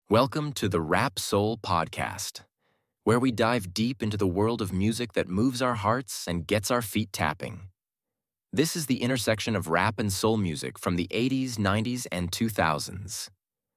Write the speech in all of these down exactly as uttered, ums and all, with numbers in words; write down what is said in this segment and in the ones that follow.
Welcome to the Rap Soul Podcast, where we dive deep into the world of music that moves our hearts and gets our feet tapping. This is the intersection of rap and soul music from the eighties, nineties, and two thousands.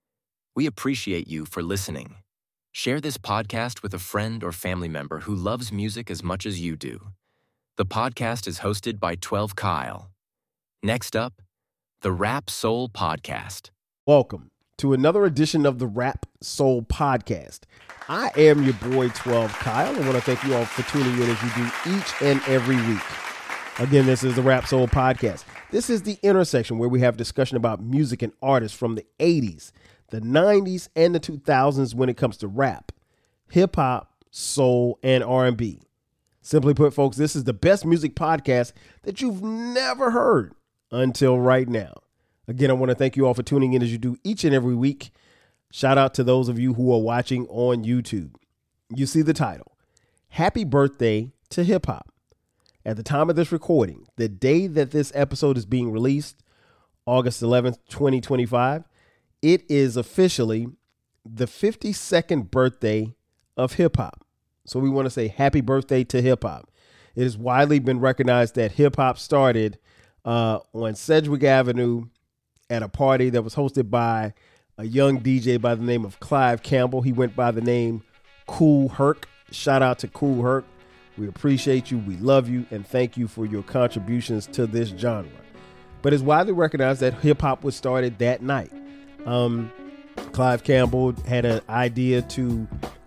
We appreciate you for listening. Share this podcast with a friend or family member who loves music as much as you do. The podcast is hosted by twelve Kyle. Next up, the Rap Soul Podcast. Welcome to another edition of the Rap Soul Podcast. I am your boy twelve Kyle. I want to thank you all for tuning in as you do each and every week. Again, this is the Rap Soul Podcast. This is the intersection where we have discussion about music and artists from the eighties, the nineties, and the two thousands when it comes to rap, hip hop, soul, and R and B. Simply put, folks, this is the best music podcast that you've never heard until right now. Again, I want to thank you all for tuning in as you do each and every week. Shout out to those of you who are watching on YouTube. You see the title, Happy Birthday to Hip Hop. At the time of this recording, the day that this episode is being released, August eleventh, twenty twenty-five, it is officially the fifty-second birthday of hip hop. So we want to say happy birthday to hip hop. It has widely been recognized that hip hop started uh, on Sedgwick Avenue at a party that was hosted by a young D J by the name of Clive Campbell. He went by the name Kool Herc. Shout out to Kool Herc. We appreciate you. We love you. And thank you for your contributions to this genre. But it's widely recognized that hip hop was started that night. Um, Clive Campbell had an idea to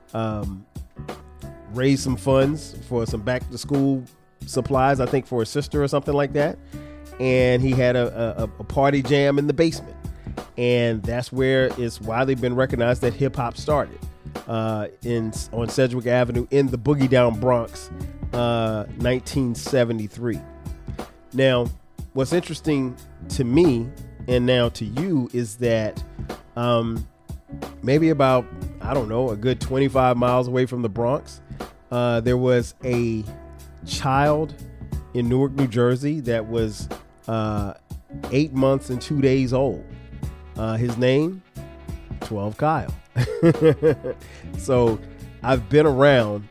um, raise some funds for some back to school supplies, I think for a sister or something like that. And he had a, a, a party jam in the basement. And that's where it's widely been recognized that hip hop started uh, in on Sedgwick Avenue in the Boogie Down Bronx, uh, nineteen seventy-three. Now, what's interesting to me and now to you is that um, maybe about, I don't know, a good twenty-five miles away from the Bronx, uh, there was a child in Newark, New Jersey that was uh, eight months and two days old. Uh, his name, twelve Kyle. So I've been around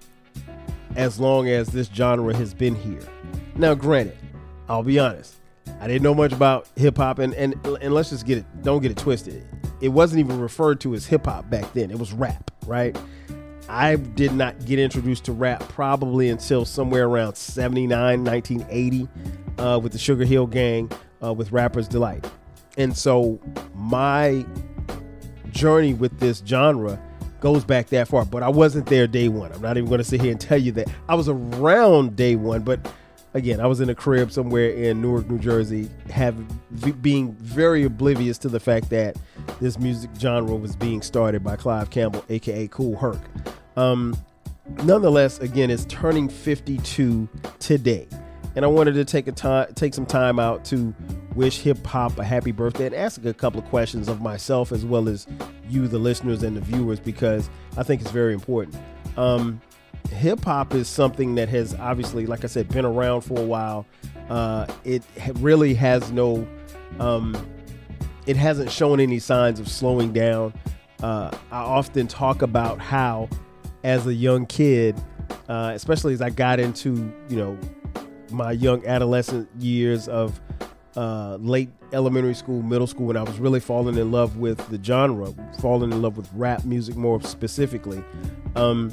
as long as this genre has been here. Now, granted, I'll be honest, I didn't know much about hip hop, and, and, and let's just get it, don't get it twisted. It wasn't even referred to as hip hop back then. It was rap, right? I did not get introduced to rap probably until somewhere around seventy-nine, nineteen eighty, uh, with the Sugar Hill Gang, uh, with Rapper's Delight. And so my journey with this genre goes back that far, but I wasn't there day one. I'm not even going to sit here and tell you that. I was around day one, but again, I was in a crib somewhere in Newark, New Jersey, have, being very oblivious to the fact that this music genre was being started by Clive Campbell, a k a. Kool Herc. Um, nonetheless, again, it's turning fifty-two today. And I wanted to take a time, take some time out to wish hip hop a happy birthday and ask a couple of questions of myself as well as you, the listeners and the viewers, because I think it's very important. Um, hip hop is something that has obviously, like I said, been around for a while. Uh, it really has no, um, it hasn't shown any signs of slowing down. Uh, I often talk about how, as a young kid, uh, especially as I got into, you know, my young adolescent years of uh, late elementary school, middle school, when I was really falling in love with the genre, falling in love with rap music more specifically. Um,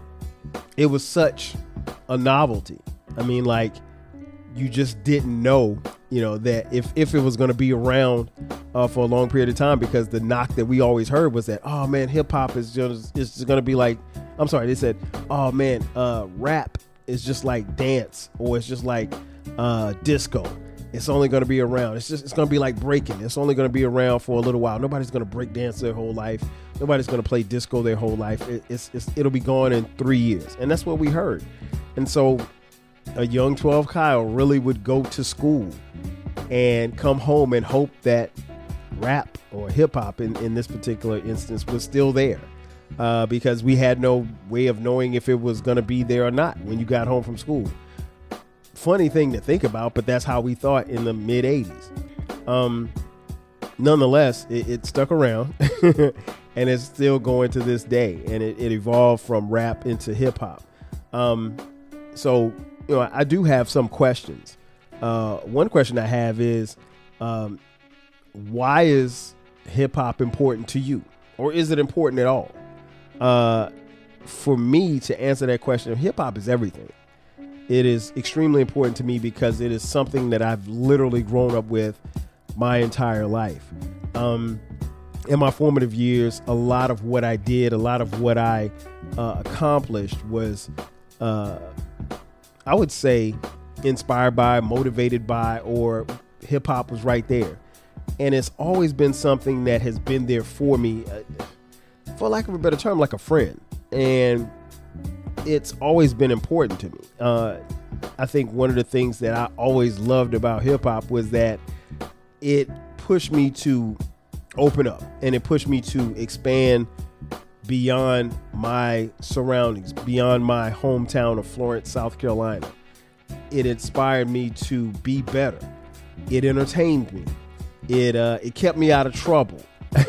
it was such a novelty. I mean, like, you just didn't know, you know, that if, if it was going to be around uh, for a long period of time, because the knock that we always heard was that, oh man, hip hop is just, is just going to be like, I'm sorry, they said, oh man, uh, rap is just like dance, or it's just like uh, disco. It's only going to be around. It's just, it's going to be like breaking. It's only going to be around for a little while. Nobody's going to break dance their whole life. Nobody's going to play disco their whole life. It, it's, it's, it'll be gone in three years. And that's what we heard. And so a young twelve Kyle really would go to school and come home and hope that rap or hip hop in, in this particular instance was still there. Uh, because we had no way of knowing if it was going to be there or not when you got home from school. Funny thing to think about, but that's how we thought in the mid eighties. Um, nonetheless, it, it stuck around. and it's still going to this day. And it, it evolved from rap into hip hop. Um, so, you know, I do have some questions. Uh, one question I have is, um, why is hip hop important to you, or is it important at all? Uh, for me to answer that question, hip hop is everything. It is extremely important to me because it is something that I've literally grown up with my entire life. Um, in my formative years, a lot of what I did, a lot of what I uh, accomplished was, uh, I would say, inspired by, motivated by, or hip hop was right there. And it's always been something that has been there for me, uh, for lack of a better term, like a friend. And it's always been important to me. Uh, I think one of the things that I always loved about hip hop was that it pushed me to open up, and it pushed me to expand beyond my surroundings, beyond my hometown of Florence, South Carolina. It inspired me to be better. It entertained me. It uh, it kept me out of trouble.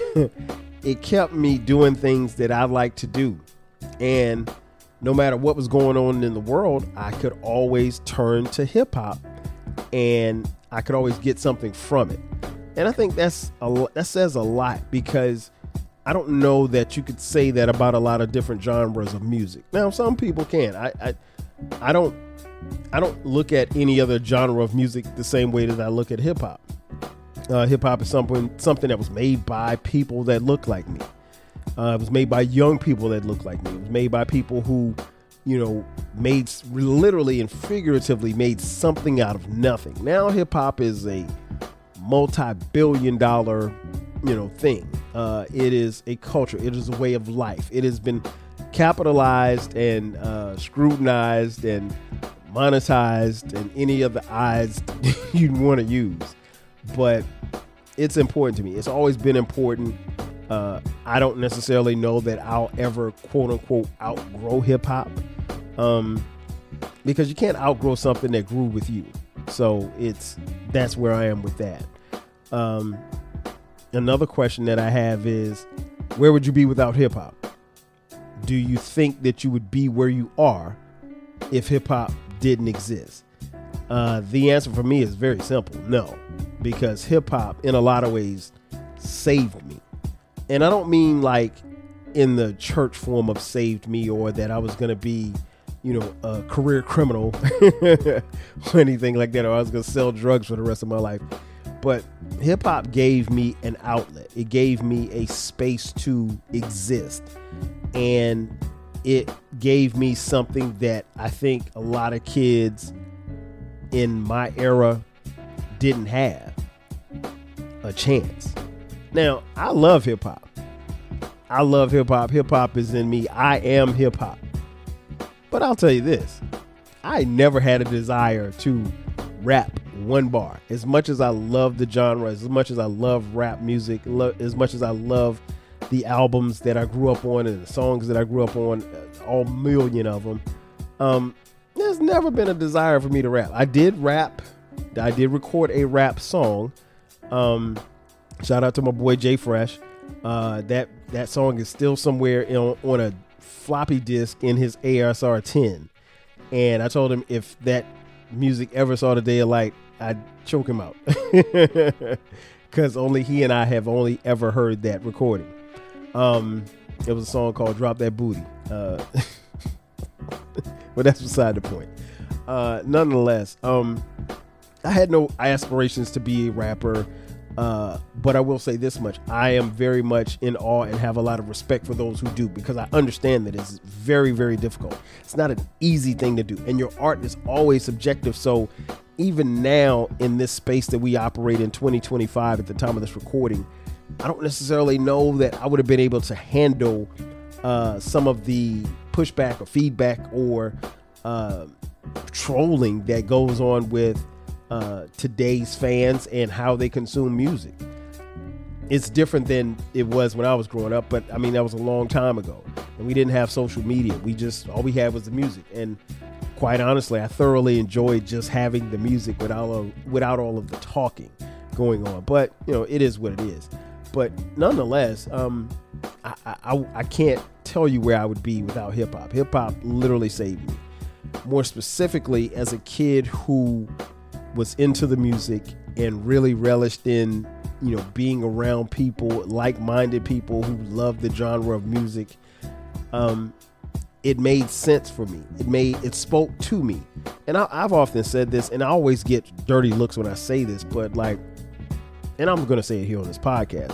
It kept me doing things that I like to do. And no matter what was going on in the world, I could always turn to hip hop, and I could always get something from it. And I think that's a, that says a lot, because I don't know that you could say that about a lot of different genres of music. Now, some people can. I I, I don't I don't look at any other genre of music the same way that I look at hip hop. Uh, hip hop is something something that was made by people that look like me. Uh, it was made by young people that look like me. It was made by people who, you know, made literally and figuratively made something out of nothing. Now hip hop is a multi-billion dollar, you know, thing. Uh, it is a culture. It is a way of life. It has been capitalized and uh, scrutinized and monetized and any of the eyes you'd want to use. But it's important to me. It's always been important. Uh, I don't necessarily know that I'll ever, quote unquote, outgrow hip hop, um, because you can't outgrow something that grew with you. So it's that's where I am with that. Um, another question that I have is, where would you be without hip hop? Do you think that you would be where you are if hip hop didn't exist? Uh, the answer for me is very simple. No, because hip hop in a lot of ways saved me. And I don't mean like in the church form of saved me, or that I was going to be, you know, a career criminal or anything like that, or I was going to sell drugs for the rest of my life. But hip hop gave me an outlet. It gave me a space to exist. And it gave me something that I think a lot of kids in my era didn't have: a chance. Now, I love hip hop. I love hip hop. Hip hop is in me. I am hip hop. But I'll tell you this: I never had a desire to rap one bar. As much as I love the genre, as much as I love rap music, lo- as much as I love the albums that I grew up on and the songs that I grew up on, all million of them, um, there's never been a desire for me to rap. I did rap. I did record a rap song. Um, shout out to my boy Jay Fresh. Uh, that that song is still somewhere in, on a floppy disk in his A S R ten. And I told him if that music ever saw the day of light, I'd choke him out. Because only he and I have only ever heard that recording. Um, it was a song called Drop That Booty. Uh, but that's beside the point. Uh, nonetheless, um, I had no aspirations to be a rapper. Uh, but I will say this much: I am very much in awe and have a lot of respect for those who do, because I understand that it's very, very difficult. It's not an easy thing to do, and your art is always subjective. So even now in this space that we operate in twenty twenty-five at the time of this recording, I don't necessarily know that I would have been able to handle uh, some of the pushback or feedback or uh, trolling that goes on with Uh, today's fans and how they consume music. It's different than it was when I was growing up, but I mean, that was a long time ago, and we didn't have social media. We just, all we had was the music. And quite honestly, I thoroughly enjoyed just having the music without, all, without all of the talking going on. But, you know, it is what it is. But nonetheless, um, I, I, I can't tell you where I would be without hip hop. Hip hop literally saved me. More specifically, as a kid who was into the music and really relished in, you know, being around people, like-minded people who loved the genre of music, um, it made sense for me. It made, it spoke to me. And I, I've often said this, and I always get dirty looks when I say this, but like, and I'm going to say it here on this podcast.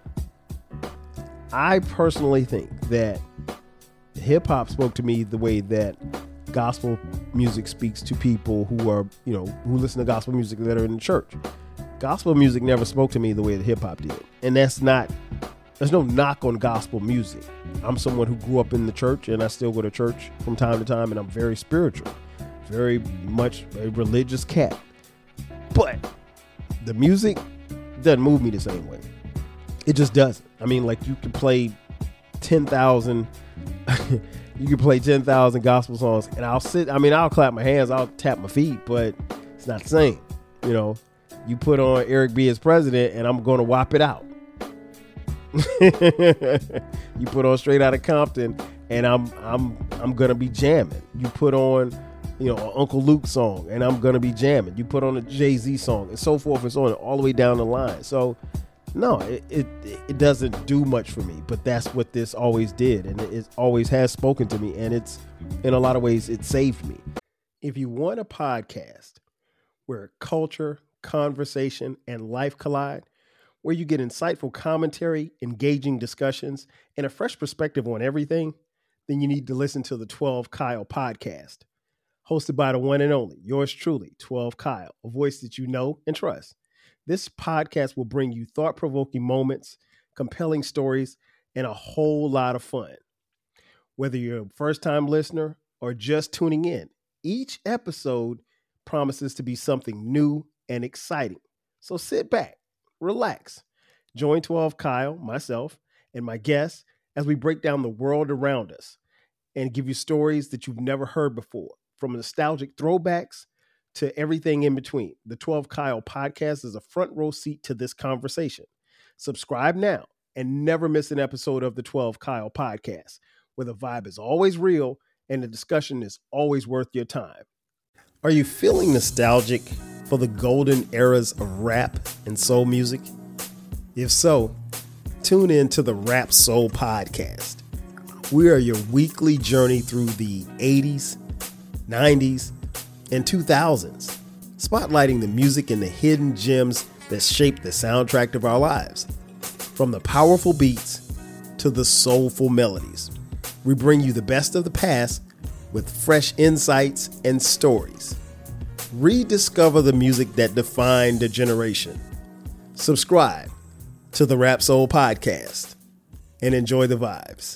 I personally think that hip hop spoke to me the way that gospel music speaks to people who are, you know, who listen to gospel music that are in the church. Gospel music never spoke to me the way that hip hop did. And that's not, there's no knock on gospel music. I'm someone who grew up in the church, and I still go to church from time to time, and I'm very spiritual, very much a religious cat. But the music doesn't move me the same way. It just doesn't. I mean, like, you can play ten thousand you can play ten thousand gospel songs, and I'll sit, I mean, I'll clap my hands, I'll tap my feet, but it's not the same. You know, you put on Eric B as president, and I'm going to whop it out. You put on Straight Outta Compton, and I'm I'm I'm gonna be jamming. You put on, you know, an Uncle Luke song, and I'm gonna be jamming. You put on a Jay-Z song, and so forth and so on, all the way down the line. So no, it, it it doesn't do much for me, but that's what this always did, and it, it always has spoken to me, and it's, in a lot of ways, it saved me. If you want a podcast where culture, conversation, and life collide, where you get insightful commentary, engaging discussions, and a fresh perspective on everything, then you need to listen to the twelve Kyle podcast, hosted by the one and only, yours truly, twelve Kyle, a voice that you know and trust. This podcast will bring you thought-provoking moments, compelling stories, and a whole lot of fun. Whether you're a first-time listener or just tuning in, each episode promises to be something new and exciting. So sit back, relax, join twelve Kyle, myself, and my guests as we break down the world around us and give you stories that you've never heard before, from nostalgic throwbacks to everything in between. The twelve Kyle podcast is a front row seat to this conversation. Subscribe now and never miss an episode of the twelve Kyle podcast, where the vibe is always real and the discussion is always worth your time. Are you feeling nostalgic for the golden eras of rap and soul music? If so, tune in to the Rap Soul podcast. We are your weekly journey through the eighties, nineties, and two thousands, spotlighting the music and the hidden gems that shape the soundtrack of our lives. From the powerful beats to the soulful melodies, we bring you the best of the past with fresh insights and stories. Rediscover the music that defined a generation. Subscribe to the Rap Soul podcast and enjoy the vibes.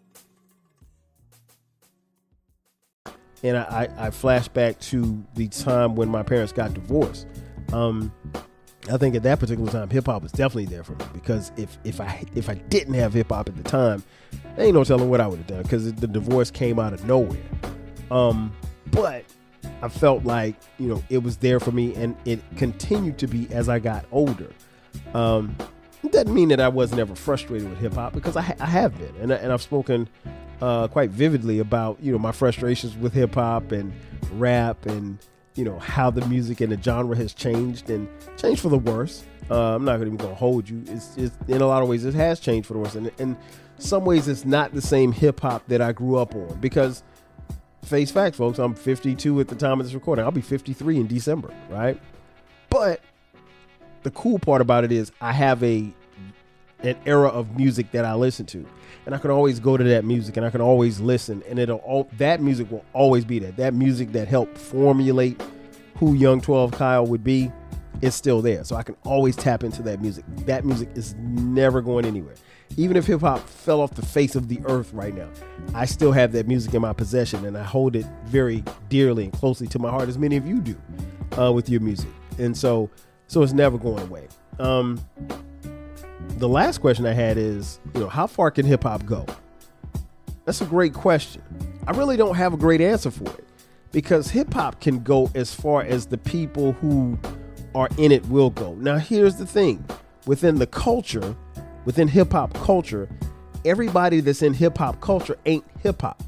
And I, I, I flash back to the time when my parents got divorced. Um, I think at that particular time, hip hop was definitely there for me, because if if I if I didn't have hip hop at the time, there ain't no telling what I would have done, because the divorce came out of nowhere. Um, but I felt like, you know, it was there for me, and it continued to be as I got older. Um, it doesn't mean that I wasn't ever frustrated with hip hop, because I, ha- I have been, and, and I've spoken uh, quite vividly about, you know, my frustrations with hip hop and rap, and, you know, how the music and the genre has changed and changed for the worse. Uh, I'm not even going to hold you. It's, it's in a lot of ways it has changed for the worse, and in some ways it's not the same hip hop that I grew up on, because face facts, folks, I'm fifty-two at the time of this recording. I'll be fifty-three in December, right? But the cool part about it is I have a an era of music that I listen to, and I can always go to that music, and I can always listen, and it'll all, that music will always be there. That music that helped formulate who Young twelve Kyle would be is still there, so I can always tap into that music. That music is never going anywhere. Even if hip hop fell off the face of the earth right now, I still have that music in my possession, and I hold it very dearly and closely to my heart, as many of you do uh, with your music. And so, so it's never going away. Um, the last question I had is, you know, how far can hip hop go? That's a great question. I really don't have a great answer for it, because hip hop can go as far as the people who are in it will go. Now, here's the thing: within the culture, within hip hop culture, everybody that's in hip hop culture ain't hip hop.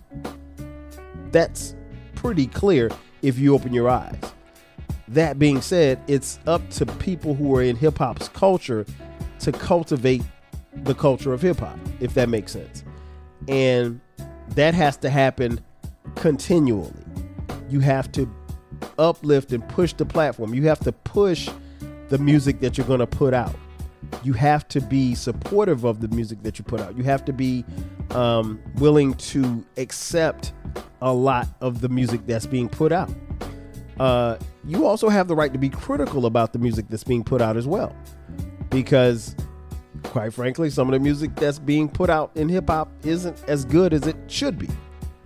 That's pretty clear if you open your eyes. That being said, it's up to people who are in hip hop's culture to cultivate the culture of hip hop, if that makes sense. And that has to happen continually. You have to uplift and push the platform. You have to push the music that you're going to put out. You have to be supportive of the music that you put out. You have to be um, willing to accept a lot of the music that's being put out. Uh, you also have the right to be critical about the music that's being put out as well. Because, quite frankly, some of the music that's being put out in hip hop isn't as good as it should be.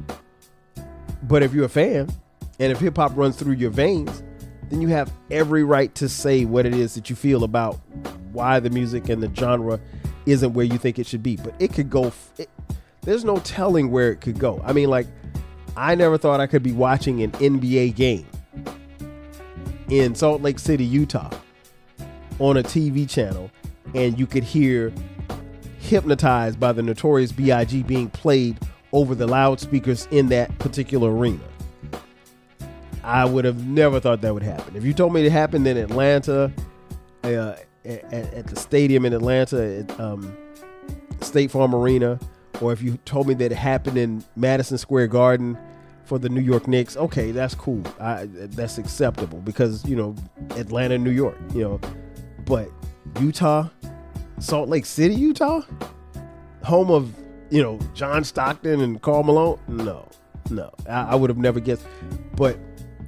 But if you're a fan, and if hip hop runs through your veins, then you have every right to say what it is that you feel about why the music and the genre isn't where you think it should be. But it could go, it, there's no telling where it could go. I mean, like, I never thought I could be watching an N B A game in Salt Lake City, Utah, on a T V channel, and you could hear Hypnotized by the Notorious B I G being played over the loudspeakers in that particular arena. I would have never thought that would happen. If you told me it happened in Atlanta, uh, at, at the stadium in Atlanta, at um, State Farm Arena, or if you told me that it happened in Madison Square Garden for the New York Knicks, okay, that's cool. I, that's acceptable because, you know, Atlanta, New York, you know. But Utah, Salt Lake City, Utah, home of, you know, John Stockton and Karl Malone, no, no, I, I would have never guessed. But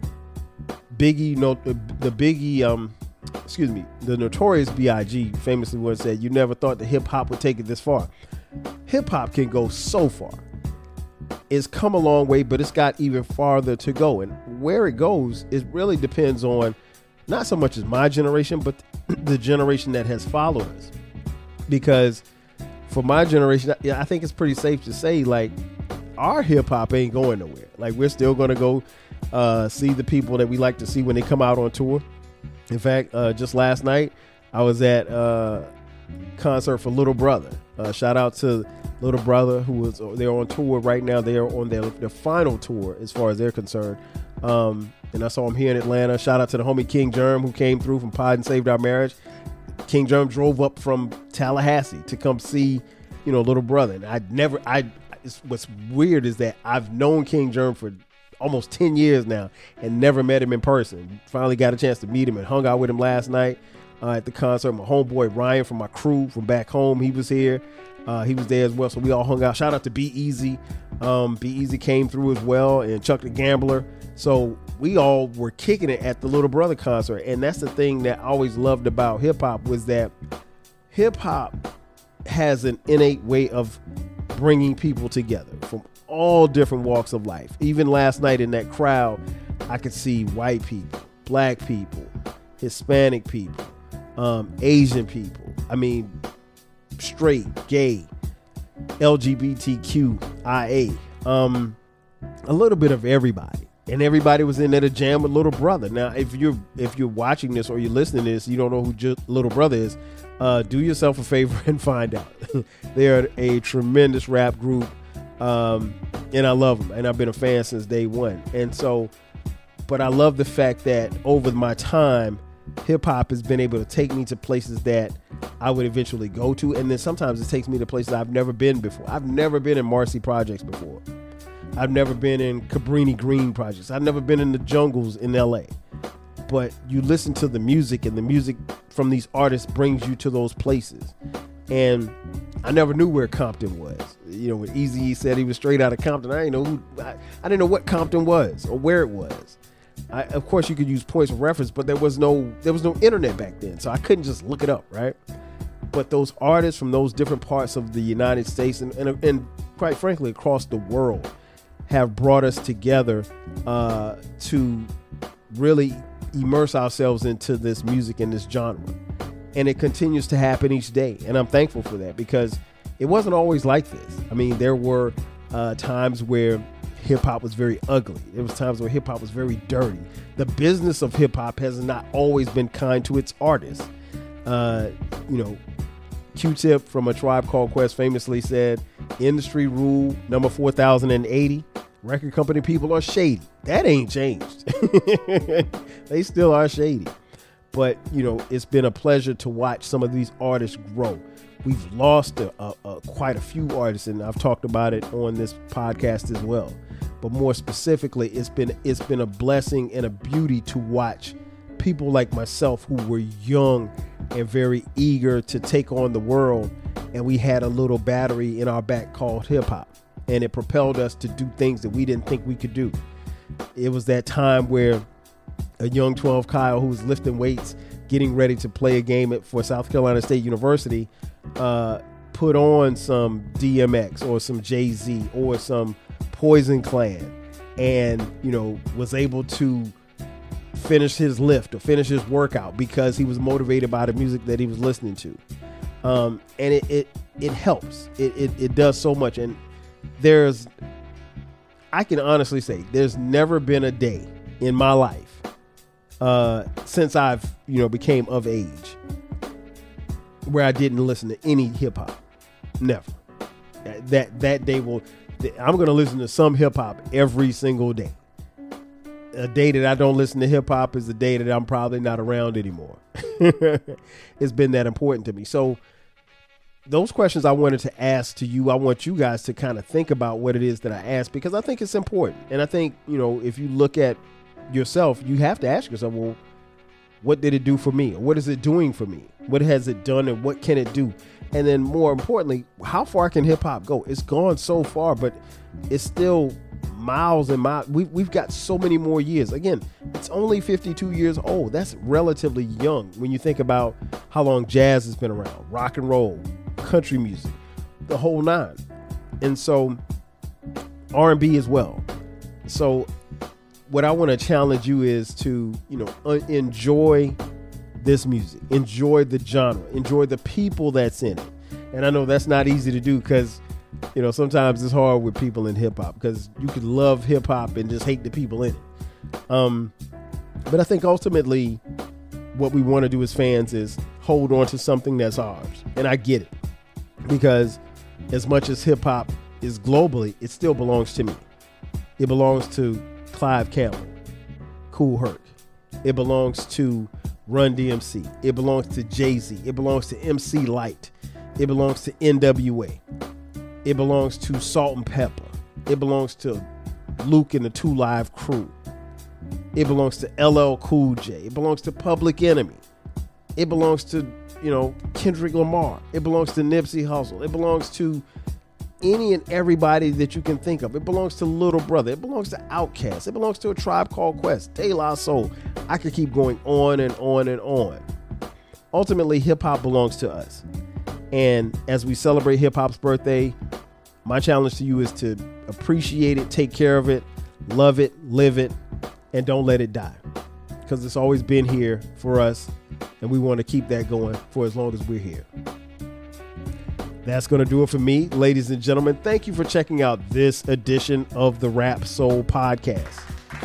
Biggie, no, the Biggie, um, excuse me, the Notorious B I G famously once said, "You never thought that hip hop would take it this far." Hip hop can go so far. It's come a long way, but it's got even farther to go. And where it goes, it really depends on not so much as my generation, but the generation that has followed us. Because for my generation, I think it's pretty safe to say, like, our hip hop ain't going nowhere. Like, we're still going to go uh, see the people that we like to see when they come out on tour. In fact, uh, just last night, I was at a concert for Little Brother. Uh, shout out to Little Brother, who was they're on tour right now. They are on their, their final tour as far as they're concerned. Um, and I saw him here in Atlanta. Shout out to the homie King Germ, who came through from Pod and Saved Our Marriage. King Germ drove up from Tallahassee to come see, you know, Little Brother. And I never, I, it's, what's weird is that I've known King Germ for almost ten years now and never met him in person. Finally got a chance to meet him and hung out with him last night uh, at the concert. My homeboy Ryan from my crew from back home, he was here. Uh, he was there as well. So we all hung out. Shout out to Be Easy. Um, Be Easy came through as well, and Chuck the Gambler. So we all were kicking it at the Little Brother concert. And that's the thing that I always loved about hip hop, was that hip hop has an innate way of bringing people together from all different walks of life. Even last night in that crowd, I could see white people, black people, Hispanic people, um, Asian people. I mean, straight, gay, L G B T Q I A, um, a little bit of everybody. And everybody was in there to jam with Little Brother. Now, if you're if you're watching this or you're listening to this, you don't know who J- Little Brother is, uh, do yourself a favor and find out. They are a tremendous rap group, um, and I love them. And I've been a fan since day one. And so, but I love the fact that over my time, hip hop has been able to take me to places that I would eventually go to. And then sometimes it takes me to places I've never been before. I've never been in Marcy Projects before. I've never been in Cabrini Green projects. I've never been in the jungles in L A. But you listen to the music, and the music from these artists brings you to those places. And I never knew where Compton was. You know, when Eazy-E said he was straight out of Compton, I didn't know who, I, I didn't know what Compton was or where it was. I, of course, you could use points of reference, but there was no there was no internet back then, so I couldn't just look it up, right? But those artists from those different parts of the United States and, and, and quite frankly, across the world, have brought us together uh, to really immerse ourselves into this music and this genre. And it continues to happen each day. And I'm thankful for that, because it wasn't always like this. I mean, there were uh, times where hip hop was very ugly. There was times where hip hop was very dirty. The business of hip hop has not always been kind to its artists. Uh, you know, Q-Tip from A Tribe Called Quest famously said, industry rule number four thousand eighty, record company people are shady. That ain't changed. They still are shady. But, you know, it's been a pleasure to watch some of these artists grow. We've lost a, a, a, quite a few artists, and I've talked about it on this podcast as well. But more specifically, it's been it's been a blessing and a beauty to watch people like myself who were young and very eager to take on the world, and we had a little battery in our back called hip hop, and it propelled us to do things that we didn't think we could do. It was that time where a young twelve Kyle who was lifting weights, getting ready to play a game at, for South Carolina State University, uh, put on some D M X or some Jay-Z or some Poison Clan, and, you know, was able to finish his lift or finish his workout because he was motivated by the music that he was listening to. Um, and it, it, it helps. It, it, it does so much. And there's, I can honestly say there's never been a day in my life, uh, since I've, you know, became of age where I didn't listen to any hip hop. Never. That, that day will, I'm going to listen to some hip hop every single day. A day that I don't listen to hip hop is the day that I'm probably not around anymore. It's been that important to me. So those questions I wanted to ask to you, I want you guys to kind of think about what it is that I asked, because I think it's important. And I think, you know, if you look at yourself, you have to ask yourself, well, what did it do for me? Or what is it doing for me? What has it done and what can it do? And then more importantly, how far can hip hop go? It's gone so far, but it's still miles and miles. We've, we've got so many more years. Again, it's only fifty-two years old. That's relatively young when you think about how long jazz has been around, rock and roll, country music, the whole nine. And so R and B as well. So what I want to challenge you is to, you know, uh, enjoy this music, enjoy the genre, enjoy the people that's in it. And I know that's not easy to do because, you know, sometimes it's hard with people in hip hop because you could love hip hop and just hate the people in it. Um, but I think ultimately what we want to do as fans is hold on to something that's ours. And I get it, because as much as hip hop is globally, it still belongs to me. It belongs to Clive Campbell, Kool Herc. It belongs to Run D M C. It belongs to Jay-Z. It belongs to M C Lyte. It belongs to N W A. It belongs to Salt and Pepper. It belongs to Luke and the Two Live Crew. It belongs to L L Cool J. It belongs to Public Enemy. It belongs to, you know, Kendrick Lamar. It belongs to Nipsey Hussle. It belongs to any and everybody that you can think of. It belongs to Little Brother. It belongs to Outkast. It belongs to A Tribe Called Quest, De La Soul. I could keep going on and on and on. Ultimately, hip hop belongs to us. And as we celebrate hip hop's birthday, my challenge to you is to appreciate it, take care of it, love it, live it, and don't let it die. Because it's always been here for us, and we want to keep that going for as long as we're here. That's going to do it for me, ladies and gentlemen. Thank you for checking out this edition of the Rap Soul Podcast.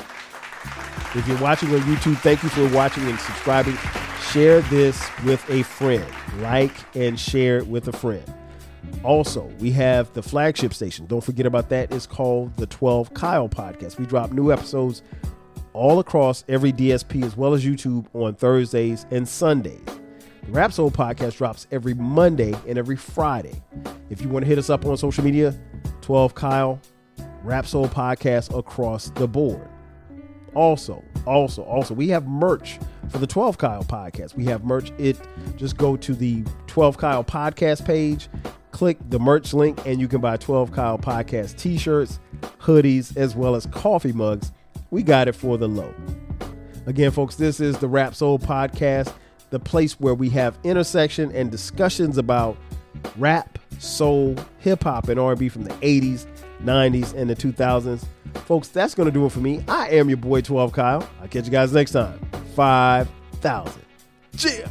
If you're watching on YouTube, thank you for watching and subscribing. Share this with a friend. Like and share it with a friend. Also, we have the flagship station. Don't forget about that. It's called the twelve Kyle Podcast. We drop new episodes all across every D S P as well as YouTube on Thursdays and Sundays. The Rap Soul Podcast drops every Monday and every Friday. If you want to hit us up on social media, twelve Kyle, Rap Soul Podcast across the board. Also, also, also, we have merch for the twelve Kyle Podcast. We have merch. It just go to the twelve Kyle Podcast page, click the merch link, and you can buy twelve Kyle Podcast t-shirts, hoodies, as well as coffee mugs. We got it for the low. Again, folks, this is the Rap Soul Podcast, the place where we have intersection and discussions about rap, soul, hip hop, and R and B from the eighties, nineties, and the two thousands. Folks, that's going to do it for me. I am your boy, twelve Kyle. I'll catch you guys next time. five thousand. Cheer.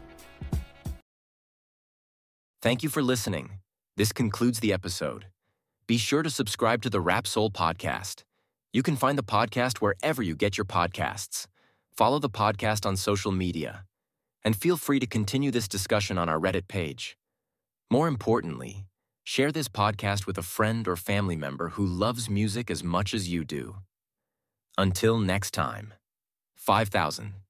Thank you for listening. This concludes the episode. Be sure to subscribe to the Rap Soul Podcast. You can find the podcast wherever you get your podcasts. Follow the podcast on social media. And feel free to continue this discussion on our Reddit page. More importantly, share this podcast with a friend or family member who loves music as much as you do. Until next time, five thousand.